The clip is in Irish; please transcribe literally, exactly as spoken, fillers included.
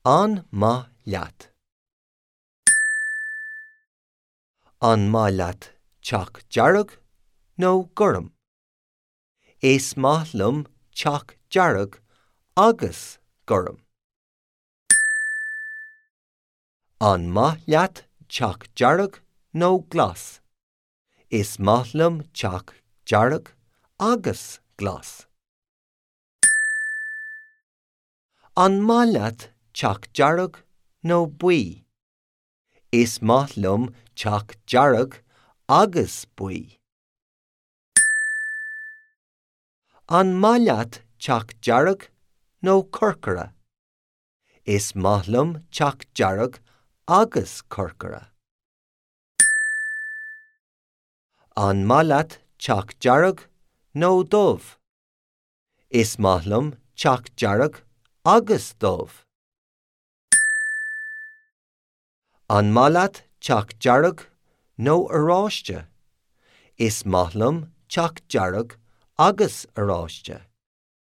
An ma leat. An ma leat teach dearg nó gurm. Is maith liom teach dearg agus gurm. An maith leat teach dearg nó glas. Is maith liom teach dearg agus glas. An maith leat teach dearg nó buí. Is maith liom teach dearg agus buí. An maith leat teach dearg nó corcara. Is maith liom teach dearg agus corcara. An maith leat teach dearg nó dubh. Is maith liom teach dearg agus dubh. An maith leat teach dearg nó aráiste. Is maith liom teach dearg agus aráiste.